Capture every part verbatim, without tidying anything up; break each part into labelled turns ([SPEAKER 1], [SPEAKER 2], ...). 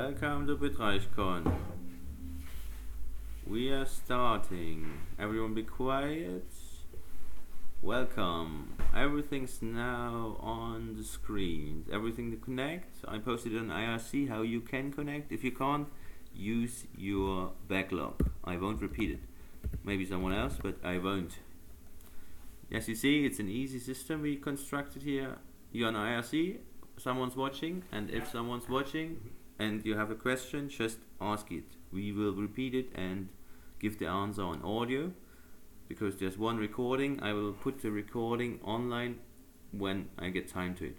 [SPEAKER 1] Welcome to BitreichCon. We are starting. Everyone be quiet. Welcome. Everything's now on the screen. Everything to connect. I posted on I R C how you can connect. If you can't, use your backlog. I won't repeat it. Maybe someone else, but I won't. As you see, it's an easy system we constructed here. You're on I R C, someone's watching, and if someone's watching and you have a question, just ask it. We will repeat it and give the answer on audio, because there's one recording. I will put the recording online when I get time to it.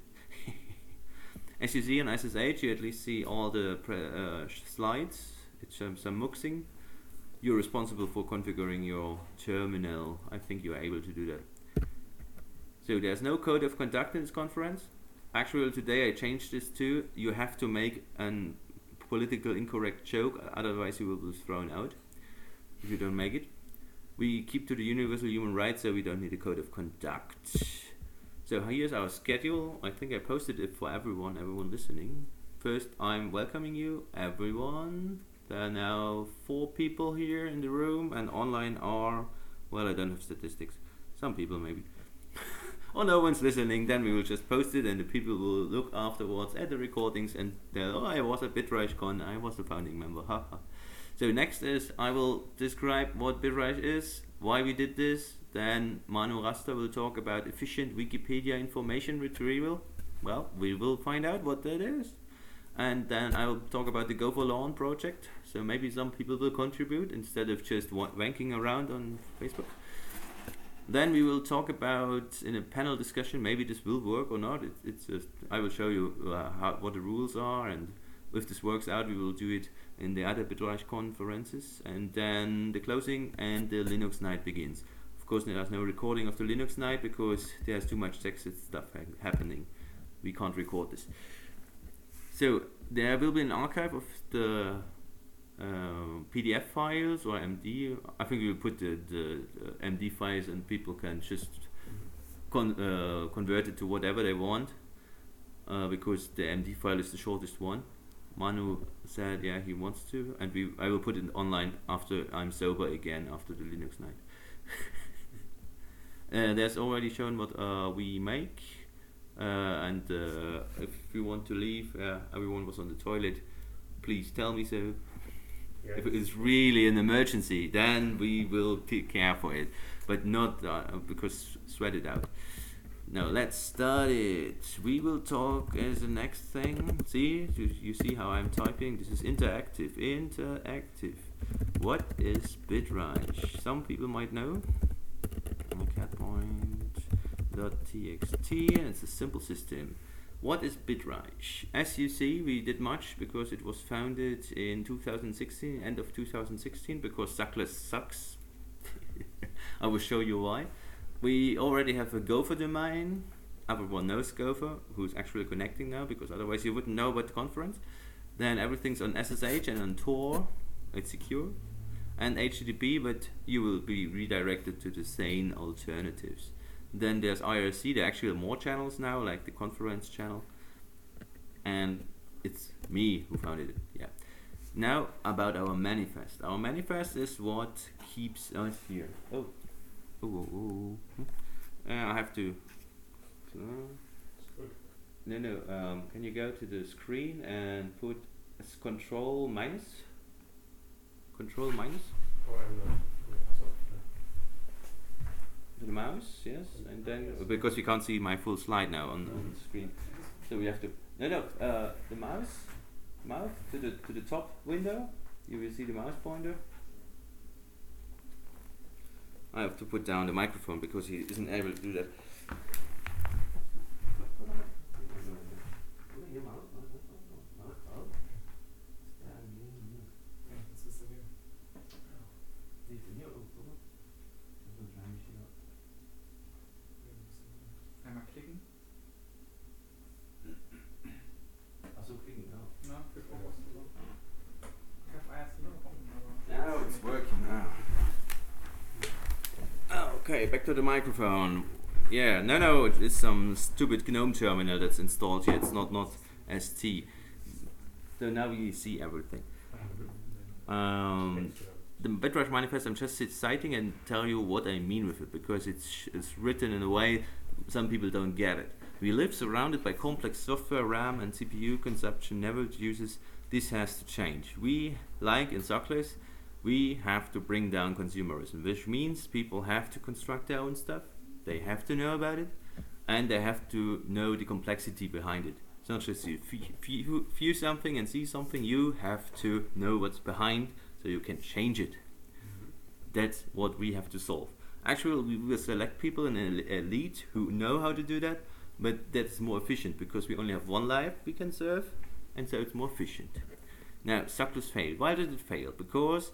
[SPEAKER 1] As you see on S S H, you at least see all the pre uh, slides. It's um, some muxing. You're responsible for configuring your terminal. I think you're able to do that. So there's no code of conduct in this conference. Actually, today I changed this to you have to make a political incorrect joke, otherwise you will be thrown out if you don't make it. We keep to the universal human rights, so we don't need a code of conduct. So here's our schedule. I think I posted it for everyone, everyone listening. First, I'm welcoming you, everyone. There are now four people here in the room, and online are, well, I don't have statistics. Some people maybe. Or no one's listening, then we will just post it and the people will look afterwards at the recordings and tell, oh, I was at BitreichCon, I was a founding member, haha. So next is, I will describe what Bitreich is, why we did this, then Manu Rasta will talk about efficient Wikipedia information retrieval. Well, we will find out what that is. And then I will talk about the Go for Lawn project, so maybe some people will contribute instead of just wanking around on Facebook. Then we will talk about, in a panel discussion, maybe this will work or not. It, it's just, I will show you uh, how, what the rules are, and if this works out, we will do it in the other Bitreich conferences. And then the closing and the Linux night begins. Of course, there's no recording of the Linux night because there's too much sexist stuff ha happening. We can't record this. So there will be an archive of the Uh, P D F files or M D. I think we will put the, the, the M D files and people can just con uh, convert it to whatever they want, uh, because the M D file is the shortest one. Manu said yeah he wants to, and we I will put it online after I'm sober again, after the Linux night. uh, there's already shown what uh, we make, uh, and uh, if you want to leave, uh, everyone was on the toilet, please tell me so. Yes. If it is really an emergency, then we will take care for it, but not uh, because sweat it out. Now let's start it. We will talk as the next thing. See, you, you see how I'm typing? This is interactive. Interactive. What is Bitreich? Some people might know. Catpoint.txt, and it's a simple system. What is Bitreich? As you see, we did much because it was founded in two thousand sixteen, end of two thousand sixteen, because Suckless sucks. I will show you why. We already have a Gopher domain. Everyone knows Gopher, who's actually connecting now, because otherwise you wouldn't know about the conference. Then everything's on S S H and on Tor. It's secure. And H T T P, but you will be redirected to the sane alternatives. Then there's I R C, there are actually more channels now, like the conference channel. And it's me who founded it, yeah. Now about our manifest. Our manifest is what keeps us here. Oh, oh, oh, oh. Uh, I have to, uh, no, no, um, can you go to the screen and put as control minus? Control minus?
[SPEAKER 2] Oh, I don't know.
[SPEAKER 1] The mouse, yes, and then because we can't see my full slide now on, on the screen, so we have to no no uh, the mouse mouse to the to the top window. You will see the mouse pointer. I have to put down the microphone because he isn't able to do that.
[SPEAKER 3] Einmal klicken.
[SPEAKER 1] Achso, klicken, ja.
[SPEAKER 3] No, ich habe I R C gefunden, aber.
[SPEAKER 1] Now it's working now. Okay, back to the microphone. Yeah, no, no, it's some stupid GNOME terminal that's installed here. It's not not S T. So now you see everything. Um, the Bitrage manifest, I'm just citing and tell you what I mean with it, because it's, sh it's written in a way some people don't get it. We live surrounded by complex software, RAM and C P U consumption never reduces. This has to change. We, like in Sockless, we have to bring down consumerism, which means people have to construct their own stuff, they have to know about it, and they have to know the complexity behind it. It's not just you view, view something and see something, you have to know what's behind so you can change it. Mm-hmm. That's what we have to solve. Actually, we will select people in an elite who know how to do that, but that's more efficient because we only have one life we can serve, and so it's more efficient. Now, Sockless failed. Why did it fail? Because,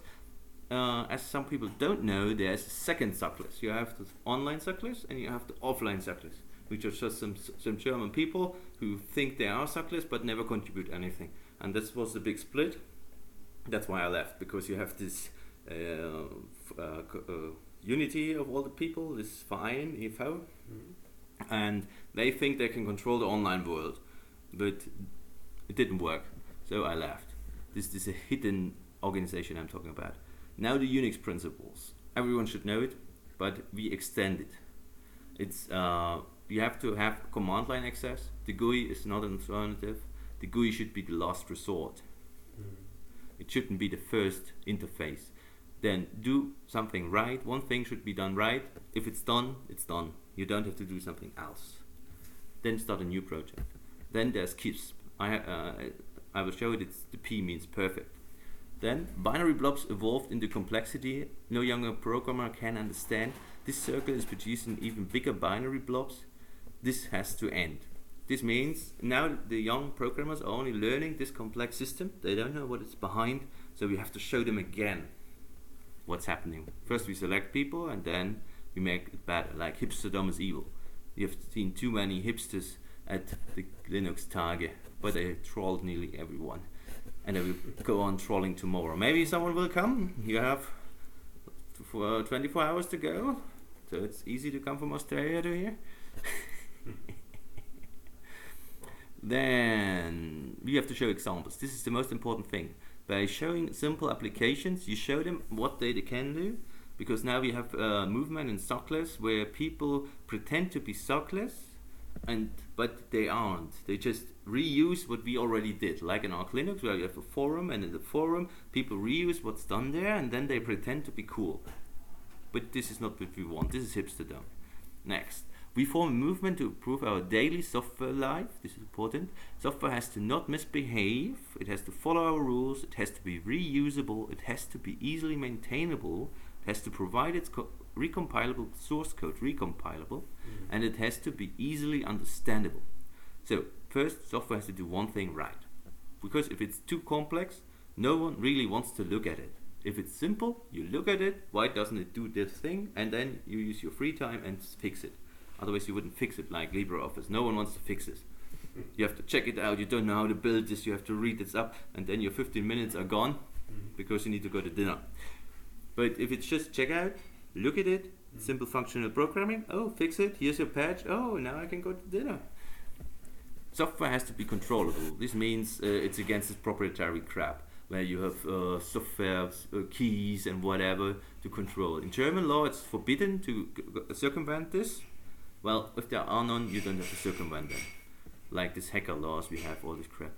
[SPEAKER 1] uh, as some people don't know, there's a second Sockless. You have the online Sockless and you have the offline Sockless, which are just some some German people who think they are Sockless but never contribute anything. And this was the big split. That's why I left, because you have this uh, f uh, uh, unity of all the people, this Verein, E V, mm-hmm. and they think they can control the online world, but it didn't work, so I left. This, this is a hidden organization I'm talking about. Now the Unix principles. Everyone should know it, but we extend it. It's uh, you have to have command line access. The G U I is not an alternative. The G U I should be the last resort. Mm-hmm. It shouldn't be the first interface. Then do something right. One thing should be done right. If it's done, it's done. You don't have to do something else. Then start a new project. Then there's K I S P. I, uh, I will show it. It's, the P means perfect. Then binary blobs evolved into complexity. No younger programmer can understand. This circle is producing even bigger binary blobs. This has to end. This means now the young programmers are only learning this complex system. They don't know what it's behind, so we have to show them again what's happening. First we select people and then we make it better, like hipsterdom is evil. You have seen too many hipsters at the Linux Tage, but they trolled nearly everyone. And they will go on trolling tomorrow. Maybe someone will come. You have for twenty-four hours to go, so it's easy to come from Australia to here. Then we have to show examples. This is the most important thing. By showing simple applications, you show them what they can do, because now we have a movement in Sockless where people pretend to be Sockless, and but they aren't. They just reuse what we already did, like in Arch Linux where you have a forum, and in the forum people reuse what's done there and then they pretend to be cool. But this is not what we want. This is hipsterdom. Next, we form a movement to improve our daily software life. This is important. Software has to not misbehave, it has to follow our rules, it has to be reusable, it has to be easily maintainable, it has to provide its recompilable source code, recompilable, mm-hmm. and it has to be easily understandable. So first, software has to do one thing right, because if it's too complex, no one really wants to look at it. If it's simple, you look at it, why doesn't it do this thing, and then you use your free time and fix it. Otherwise you wouldn't fix it, like LibreOffice. No one wants to fix this. You have to check it out, you don't know how to build this, you have to read this up, and then your fifteen minutes are gone mm-hmm. because you need to go to dinner. But if it's just check out, look at it, mm-hmm. simple functional programming, oh, fix it, here's your patch, oh, now I can go to dinner. Software has to be controllable. This means uh, it's against this proprietary crap, where you have uh, software uh, keys and whatever to control. In German law, it's forbidden to circumvent this. Well, if there are none, you don't have to circumvent them. Like this hacker laws, we have all this crap.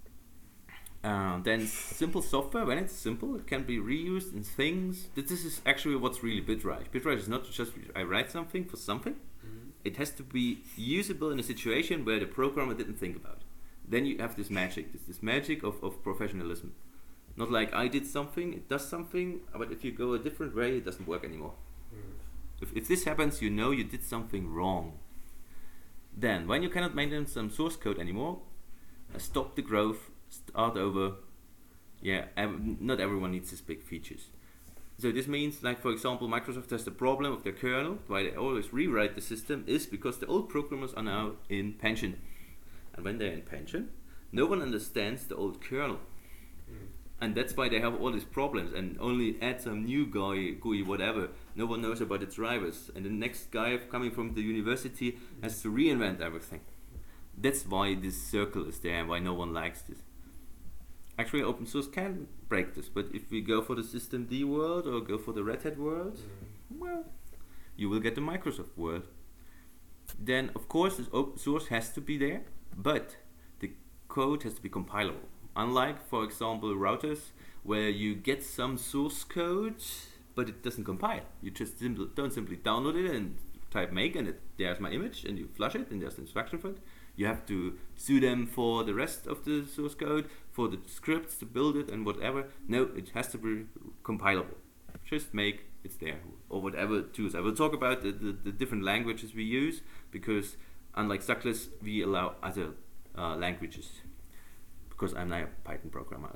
[SPEAKER 1] Uh, then simple software, when it's simple, it can be reused in things. This is actually what's really Bitrage. Bitrage is not just I write something for something. Mm-hmm. It has to be usable in a situation where the programmer didn't think about. Then you have this magic, this, this magic of, of professionalism. Not like I did something, it does something, but if you go a different way, it doesn't work anymore. Mm. If, if this happens, you know you did something wrong. Then, when you cannot maintain some source code anymore, uh, stop the growth, start over. Yeah, ev not everyone needs these big features. So this means, like for example, Microsoft has the problem of their kernel, why they always rewrite the system, is because the old programmers are now in pension. And when they're in pension, no one understands the old kernel. Mm. And that's why they have all these problems, and only add some new guy, G U I, whatever. No one knows about the drivers, and the next guy coming from the university has to reinvent everything. That's why this circle is there, and why no one likes this. Actually, open source can break this, but if we go for the systemd world or go for the Red Hat world, mm. well, you will get the Microsoft world. Then, of course, this open source has to be there, but the code has to be compilable. Unlike, for example, routers, where you get some source code, but it doesn't compile. You just simply, don't simply download it and type make, and it, there's my image, and you flush it, and there's the instruction for it. You have to sue them for the rest of the source code, for the scripts to build it and whatever. No, it has to be compilable. Just make, it's there, or whatever tools. I will talk about the, the, the different languages we use, because unlike Suckless, we allow other uh, languages. Because I'm not a Python programmer.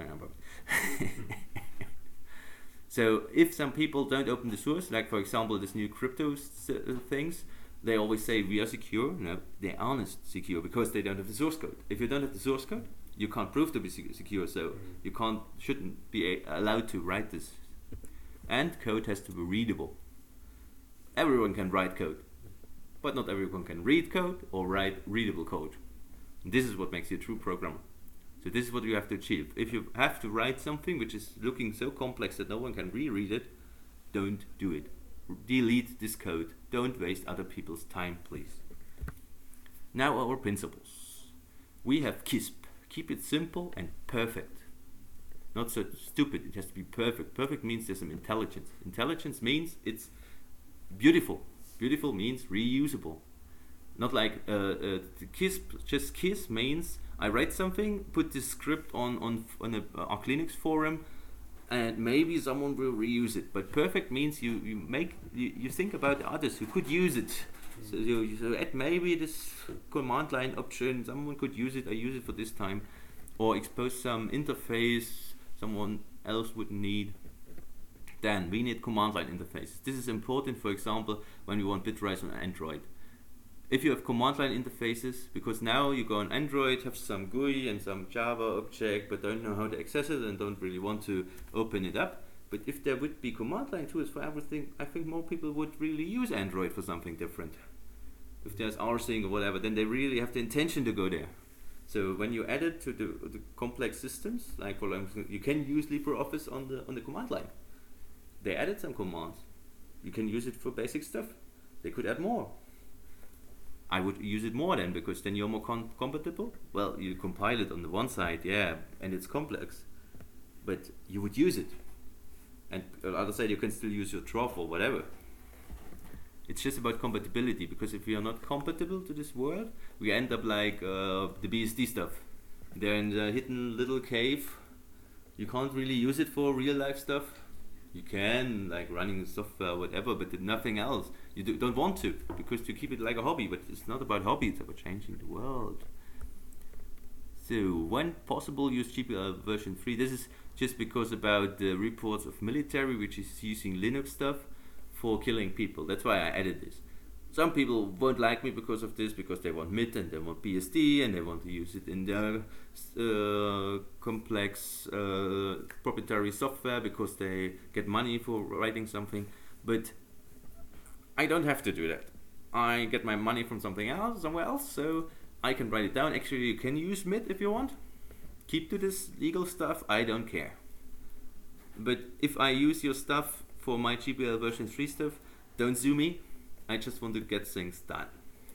[SPEAKER 1] So if some people don't open the source, like for example this new crypto uh, things, they always say we are secure. No, they aren't secure because they don't have the source code. If you don't have the source code, you can't prove to be secure, so mm-hmm. you can't, shouldn't be a allowed to write this. And code has to be readable. Everyone can write code, but not everyone can read code or write readable code. And this is what makes you a true programmer. So this is what you have to achieve. If you have to write something which is looking so complex that no one can reread it, don't do it. Delete this code. Don't waste other people's time, please. Now our principles. We have K I S P. Keep it simple and perfect. Not so stupid, it has to be perfect. Perfect means there's some intelligence. Intelligence means it's beautiful. Beautiful means reusable. Not like uh, uh, the K I S P, just K I S means I write something, put this script on, on, on a uh, Arch Linux forum, and maybe someone will reuse it. But perfect means you, you make you, you think about the others who could use it. Mm. So you, you so add maybe this command line option, someone could use it, I use it for this time. Or expose some interface someone else would need. Then we need command line interfaces. This is important, for example, when we want Bitrise on Android. If you have command line interfaces, because now you go on Android, have some G U I and some Java object, but don't know how to access it and don't really want to open it up. But if there would be command line tools for everything, I think more people would really use Android for something different. If there's rsync or whatever, then they really have the intention to go there. So when you add it to the, the complex systems, like for example, you can use LibreOffice on the on the command line. They added some commands. You can use it for basic stuff. They could add more. I would use it more then, because then you're more con compatible. Well, you compile it on the one side, yeah, and it's complex, but you would use it. And on the other side, you can still use your trough or whatever. It's just about compatibility, because if we are not compatible to this world, we end up like uh, the B S D stuff. They're in the hidden little cave. You can't really use it for real life stuff. You can, like running software, whatever, but nothing else. You do, don't want to, because you keep it like a hobby, but it's not about hobby, it's about changing the world. So, when possible, use G P L version three. This is just because about the reports of military, which is using Linux stuff for killing people. That's why I added this. Some people won't like me because of this, because they want M I T and they want B S D and they want to use it in their uh, complex uh, proprietary software because they get money for writing something. But I don't have to do that. I get my money from something else, somewhere else, so I can write it down. Actually, you can use M I T if you want. Keep to this legal stuff, I don't care. But if I use your stuff for my G P L version three stuff, don't sue me. I just want to get things done.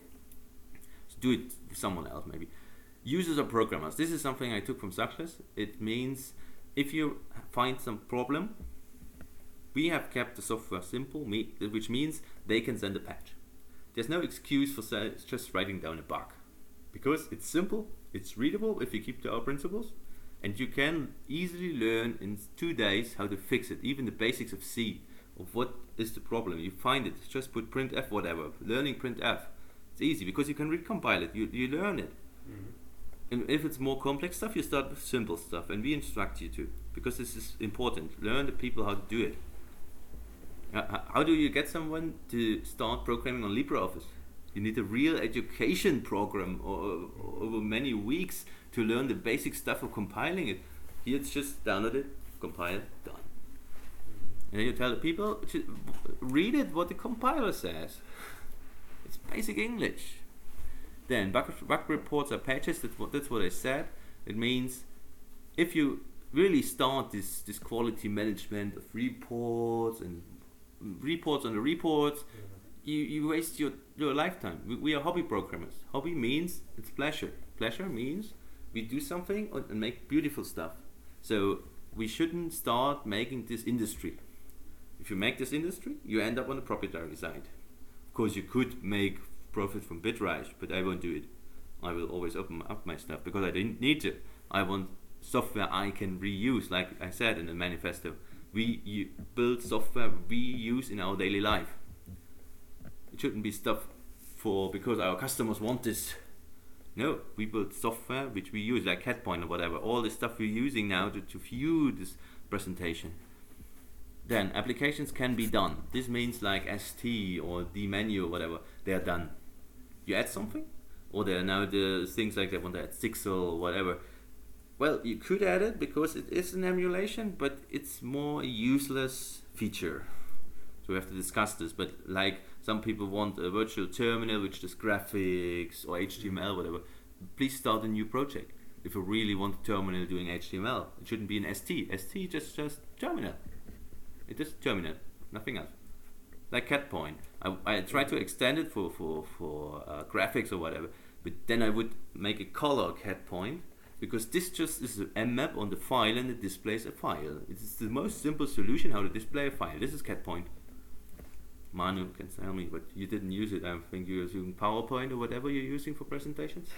[SPEAKER 1] So do it with someone else maybe. Users are programmers. This is something I took from Suckless. It means if you find some problem, we have kept the software simple, which means they can send a patch. There's no excuse for just writing down a bug, because it's simple, it's readable if you keep to our principles, and you can easily learn in two days how to fix it, even the basics of C. Of what is the problem, you find it, just put printf whatever, learning printf. It's easy because you can recompile it, you, you learn it. Mm-hmm. And if it's more complex stuff, you start with simple stuff, and we instruct you to, because this is important. Learn the people how to do it. Uh, how do you get someone to start programming on LibreOffice? You need a real education program or, or over many weeks to learn the basic stuff of compiling it. Here it's just download it, compile, done. And then you tell the people, read it what the compiler says. It's basic English. Then bug, bug reports are patches, that's what, that's what I said. It means if you really start this this quality management of reports and reports on the reports, yeah. you, you waste your, your lifetime. We, we are hobby programmers. Hobby means it's pleasure. Pleasure means we do something and make beautiful stuff. So we shouldn't start making this industry. If you make this industry, you end up on the proprietary side. Of course, you could make profit from Bitrise, but I won't do it. I will always open up my stuff because I didn't need to. I want software I can reuse, like I said in the manifesto. We you build software we use in our daily life. It shouldn't be stuff for because our customers want this. No, we build software which we use, like CatPoint or whatever. All the stuff we're using now to, to view this presentation. Then applications can be done. This means like S T or dmenu or whatever. They are done. You add something, or there are now the things like they want to add Sixel or whatever. Well, you could add it because it is an emulation, but it's more a useless feature. So we have to discuss this. But like some people want a virtual terminal which does graphics or H T M L, whatever. Please start a new project. If you really want a terminal doing H T M L, it shouldn't be an S T. S T just just terminal. It is terminal, nothing else. Like CatPoint. I, I try to extend it for for for uh, graphics or whatever, but then I would make a color CatPoint. Because this just is an M map on the file and it displays a file. It's the most simple solution how to display a file. This is CatPoint. Manu can tell me, but you didn't use it. I think you're using PowerPoint or whatever you're using for presentations.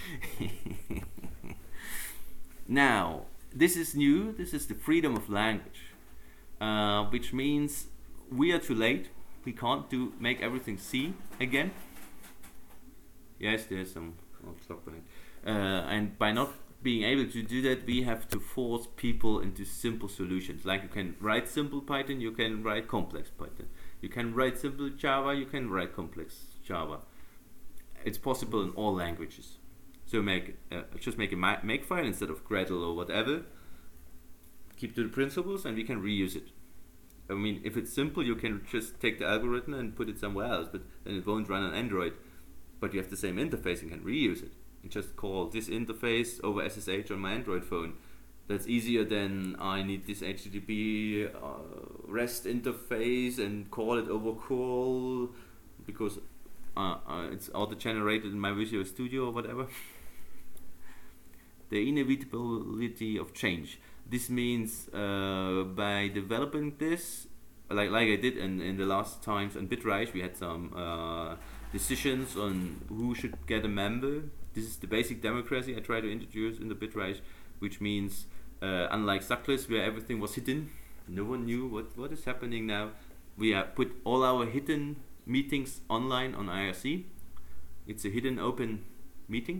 [SPEAKER 1] Now, this is new. This is the freedom of language, uh, which means we are too late. We can't do make everything C again. Yes, there's some oh, clock behind. Uh, and by not being able to do that, we have to force people into simple solutions. Like you can write simple Python, you can write complex Python. You can write simple Java, you can write complex Java. It's possible in all languages. So make uh, just make a ma make file instead of Gradle or whatever. Keep to the principles, and we can reuse it. I mean, if it's simple, you can just take the algorithm and put it somewhere else, but then it won't run on Android. But you have the same interface and can reuse it. Just call this interface over S S H on my Android phone. That's easier than I need this H T T P uh, REST interface and call it over call because uh, uh, it's auto-generated in my Visual Studio or whatever. The inevitability of change. This means uh, by developing this, like like I did in, in the last times on Bitrise, we had some uh, decisions on who should get a member. This is the basic democracy I try to introduce in the Bitrise, which means uh, unlike Suckless where everything was hidden, no one knew what, what is happening now. We have put all our hidden meetings online on I R C. It's a hidden open meeting.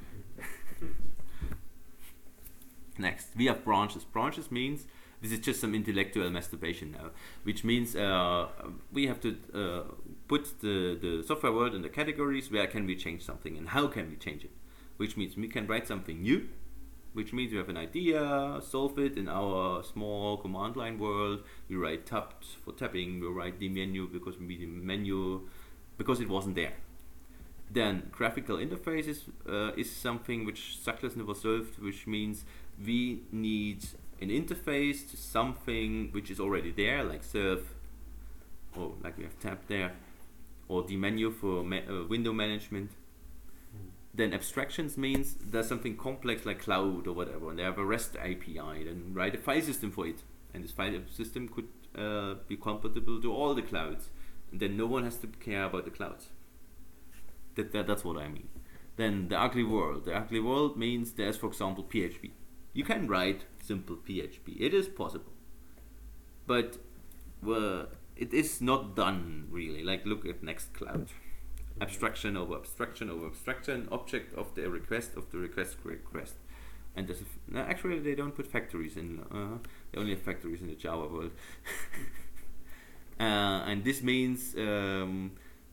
[SPEAKER 1] Next, we have branches. Branches means this is just some intellectual masturbation now, which means uh, we have to uh, put the, the software world in the categories. Where can we change something and how can we change it? Which means we can write something new, which means we have an idea, solve it in our small command line world. We write tabbed for tapping, we write the menu because we need a menu, because it wasn't there. Then graphical interfaces uh, is something which Suckless never solved, which means we need an interface to something which is already there, like serve, or like we have tab there, or the menu for ma uh, window management. Mm. Then abstractions means there's something complex like cloud or whatever, and they have a REST A P I, then write a file system for it. And this file system could uh, be compatible to all the clouds. And then no one has to care about the clouds. That, that, that's what I mean. Then the ugly world. The ugly world means there's, for example, P H P. You can write simple P H P. It is possible. But well, it is not done really. Like look at Nextcloud. Abstraction over abstraction over abstraction. Object of the request of the request request. And there's a f no, actually they don't put factories in. Uh, they only have factories in the Java world. uh, and this means um,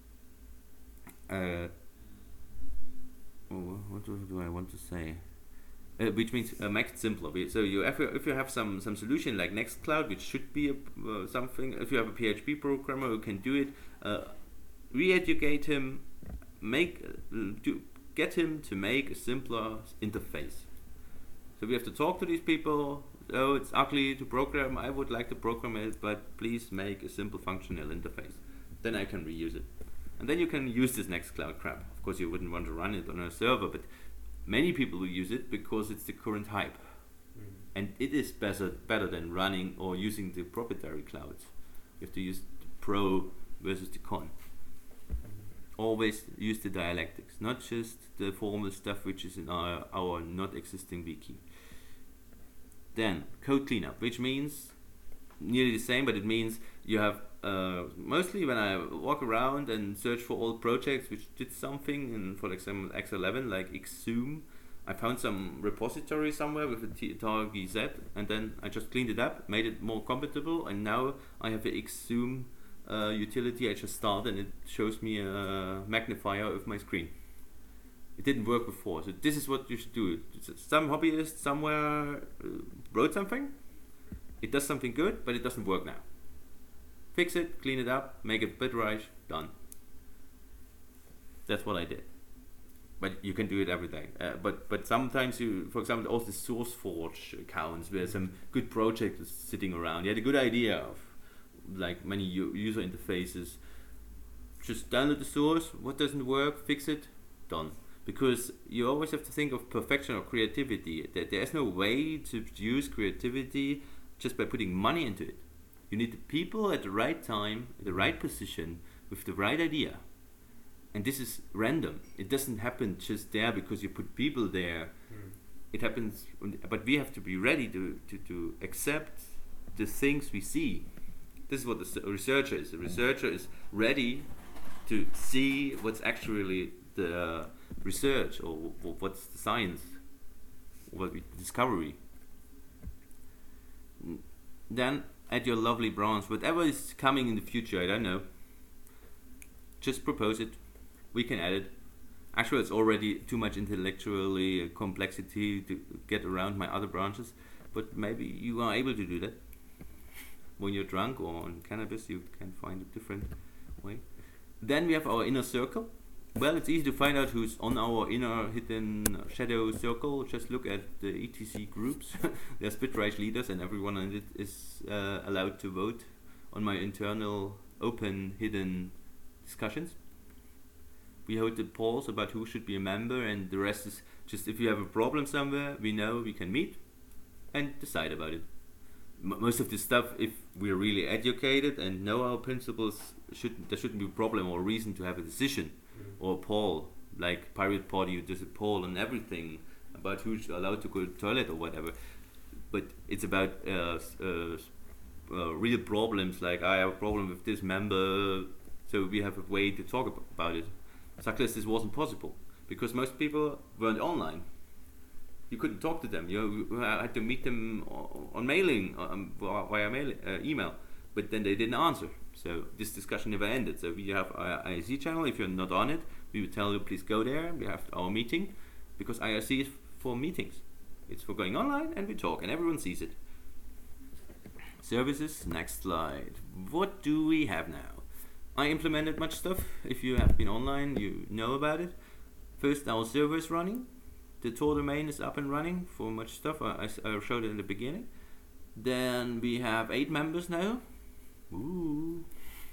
[SPEAKER 1] uh, oh, what do I want to say? Uh, which means uh, make it simpler. So you, if you if you have some some solution like Nextcloud, which should be a, uh, something. If you have a P H P programmer who can do it, uh, re-educate him, make uh, do, get him to make a simpler interface. So we have to talk to these people, oh, it's ugly to program, I would like to program it, but please make a simple functional interface. Then I can reuse it. And then you can use this Nextcloud crap. Of course, you wouldn't want to run it on a server, but many people will use it because it's the current hype. Mm-hmm. And it is better, better than running or using the proprietary clouds. You have to use the pro versus the con. Mm-hmm. Always use the dialectics, not just the formal stuff which is in our, our not existing wiki. Then, code cleanup, which means nearly the same, but it means you have uh, mostly when I walk around and search for old projects which did something, in, for example, X eleven, like Exum, I found some repository somewhere with a T- target Z, and then I just cleaned it up, made it more compatible, and now I have the Exum uh, utility I just started, and it shows me a magnifier of my screen. It didn't work before, so this is what you should do. Some hobbyist somewhere uh, wrote something, it does something good, but it doesn't work now. Fix it, clean it up, make it bitreich, done. That's what I did. But you can do it every day. Uh, but but sometimes you, for example, also the SourceForge accounts where some good project is sitting around. You had a good idea of like many u- user interfaces. Just download the source. What doesn't work, fix it, done. Because you always have to think of perfection or creativity. There, there is no way to produce creativity just by putting money into it. You need the people at the right time, at the right position, with the right idea. And this is random. It doesn't happen just there because you put people there. Mm. It happens, but we have to be ready to, to, to accept the things we see. This is what the researcher is. The researcher is ready to see what's actually the uh, research or w- what's the science, what the discovery. Then add your lovely branch, whatever is coming in the future, I don't know. Just propose it. We can add it. Actually, it's already too much intellectually complexity to get around my other branches, but maybe you are able to do that. When you're drunk or on cannabis, you can find a different way. Then we have our inner circle. Well, it's easy to find out who's on our inner hidden shadow circle. Just look at the E T C groups. There's bitreich leaders, and everyone in it is uh, allowed to vote on my internal open hidden discussions. We hold the polls about who should be a member, and the rest is just if you have a problem somewhere, we know we can meet and decide about it. M- most of this stuff, if we're really educated and know our principles, should there shouldn't be a problem or reason to have a decision. Or a poll, like Pirate Party, there's a poll on everything about who's allowed to go to the toilet or whatever. But it's about uh, uh, uh, real problems, like I have a problem with this member, so we have a way to talk ab- about it. Success, this wasn't possible because most people weren't online. You couldn't talk to them. You, you had to meet them on, on mailing, um, via mail, uh, email, but then they didn't answer. So this discussion never ended. So we have our I R C channel. If you're not on it, we would tell you please go there. We have our meeting because I R C is for meetings. It's for going online and we talk and everyone sees it. Services, next slide. What do we have now? I implemented much stuff. If you have been online, you know about it. First, our server is running. The Tor domain is up and running for much stuff. I, I, I showed it in the beginning. Then we have eight members now. Ooh.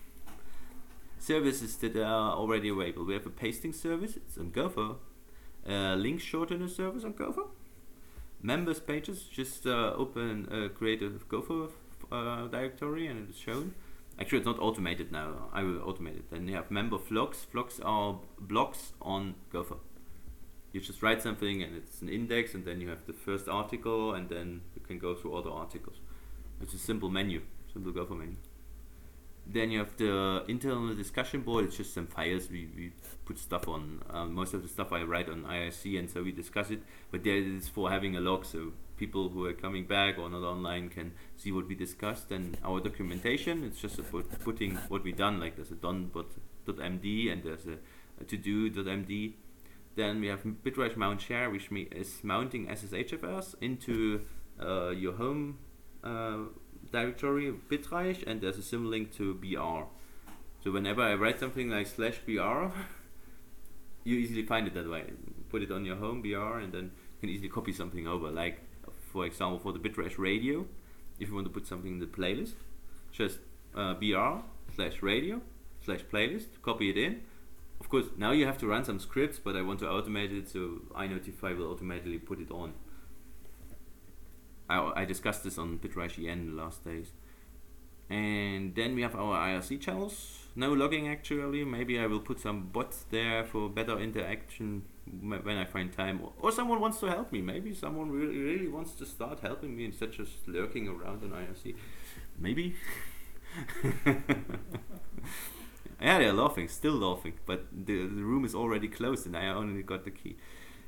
[SPEAKER 1] Services that are already available. We have a pasting service, it's on Gopher. Uh, link shortener service on Gopher. Members pages, just uh, open a creative Gopher uh, directory and it is shown. Actually, it's not automated now. I will automate it. Then you have member vlogs. Vlogs are blogs on Gopher. You just write something and it's an index, and then you have the first article, and then you can go through other articles. It's a simple menu, simple Gopher menu. Then you have the internal discussion board. It's just some files we, we put stuff on. Um, most of the stuff I write on I R C, and so we discuss it. But there it is for having a log, so people who are coming back or not online can see what we discussed. And our documentation, it's just about putting what we done. Like there's a done.md and there's a, a to-do.md. Then we have bitreich mount share, which is mounting S S H F S into uh, your home uh, directory bitreich, and there's a symlink to B R. So whenever I write something like slash B R, you easily find it that way. Put it on your home B R, and then you can easily copy something over. Like for example, for the Bitrash radio, if you want to put something in the playlist, just uh, br slash radio slash playlist, copy it in. Of course, now you have to run some scripts, but I want to automate it, so iNotify will automatically put it on. I, I discussed this on Bitrash E N the last days. And then we have our I R C channels. No logging actually. Maybe I will put some bots there for better interaction when I find time. Or, or someone wants to help me. Maybe someone really, really wants to start helping me instead of just lurking around on I R C. Maybe. Yeah, they're laughing, still laughing. But the, the room is already closed and I only got the key.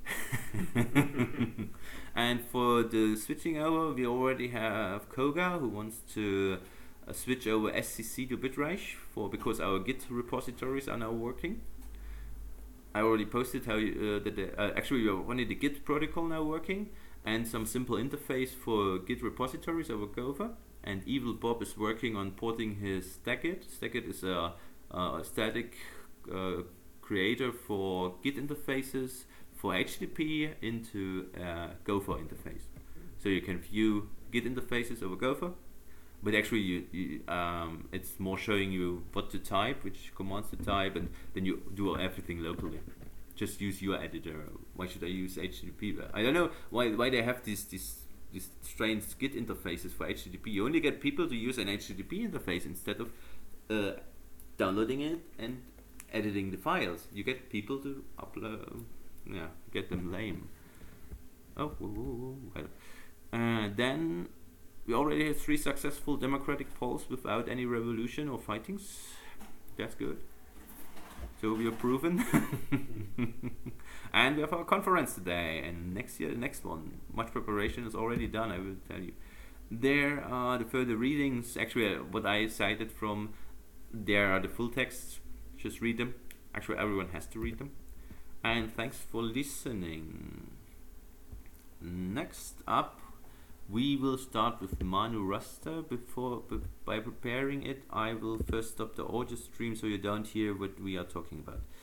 [SPEAKER 1] And for the switching over, we already have Koga who wants to Uh, switch over S C C to Bitrash for because our Git repositories are now working. I already posted how you, uh, that the, uh, actually we have only the Git protocol now working and some simple interface for Git repositories over Gopher. And Evil Bob is working on porting his Stackit. Stackit is a, a static uh, creator for Git interfaces for H T T P into uh, Gopher interface. So you can view Git interfaces over Gopher. But actually, you, you, um, it's more showing you what to type, which commands to type, and then you do everything locally. Just use your editor. Why should I use H T T P? I don't know why why they have these these these strange Git interfaces for H T T P. You only get people to use an H T T P interface instead of uh, downloading it and editing the files. You get people to upload. Yeah, get them lame. Oh, whoa, whoa, whoa. Uh, then. We already have three successful democratic polls without any revolution or fightings. That's good. So we are proven. And we have our conference today, and next year the next one. Much preparation is already done, I will tell you. There are the further readings. Actually, uh, what I cited from, there are the full texts. Just read them. Actually, everyone has to read them. And thanks for listening. Next up, we will start with Manu Rasta. Before, b by preparing it, I will first stop the audio stream so you don't hear what we are talking about.